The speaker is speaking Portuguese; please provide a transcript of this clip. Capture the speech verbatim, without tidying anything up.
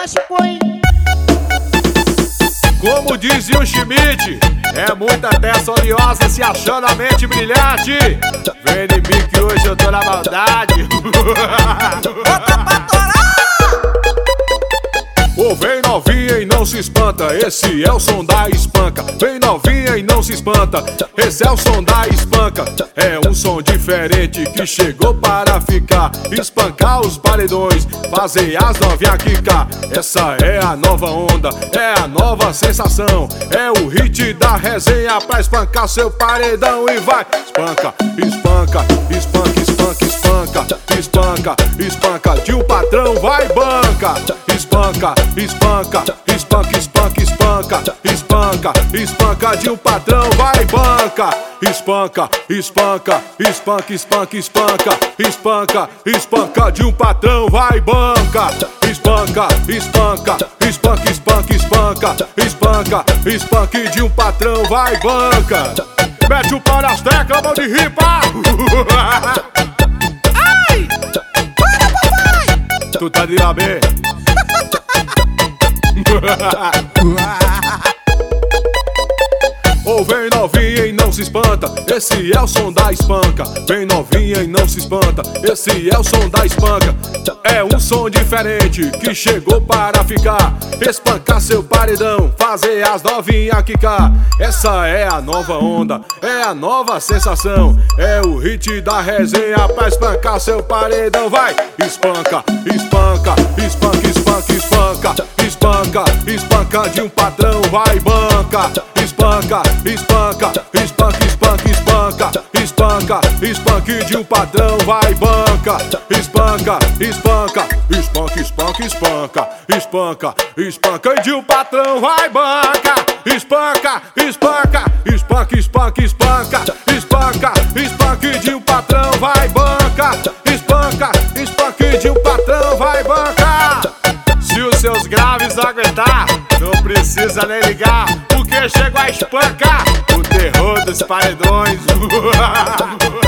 mexe põe. Como dizia o Schmidt, é muita peça oleosa se achando a mente brilhante. Vem em mim que hoje eu tô na maldade. Bota pra torar! Ô, vem novinha e não se espanta, esse é o som da espanca. Vem novinha e não se espanta, esse é o som da espanca. É um som diferente que chegou para ficar. Espancar os paredões, fazer as novinhas quicar. Essa é a nova onda, é a nova sensação. É o hit da resenha pra espancar seu paredão. E vai, espanca, espanca, espanca, espanca, espanca. Espanca, espanca, de um patrão vai banca. Espanca, espanca, espanca, espanca, espanca. Espanca, espanca, de um patrão vai banca. Espanca, espanca, espanca, espanca, espanca. Espanca, espanca, de um patrão vai banca. Espanca, espanca, espanca, espanca, espanca. Espanca, espanca, de um patrão vai banca. Mete o pau nas teclas, mão de ripa. Ai! Para, papai! Tu tá de lá bem? Ou vem novinha e não se espanta, esse é o som da espanca. Vem novinha e não se espanta, esse é o som da espanca. É um som diferente que chegou para ficar. Espancar seu paredão, fazer as novinhas quicar. Essa é a nova onda, é a nova sensação. É o hit da resenha pra espancar seu paredão. Vai, espanca, espanca, espanca, espanca, espanca. Espanca, espanca, de um patrão vai banca. Espanca, espanca, espanca, espanca, espanca. Espanca, espanca, de um patrão vai banca. Espanca, espanca, espanca, espanca, espanca. Espanca, espanca, de um patrão vai banca. Espanca, espanca, espanca, espanca, espanca. Espanca, espanca, de um patrão vai banca. Espanca, espanca, de um patrão vai banca. Se os seus graves não aguentar, não precisa nem ligar, porque chegou a espancar o terror dos paredões.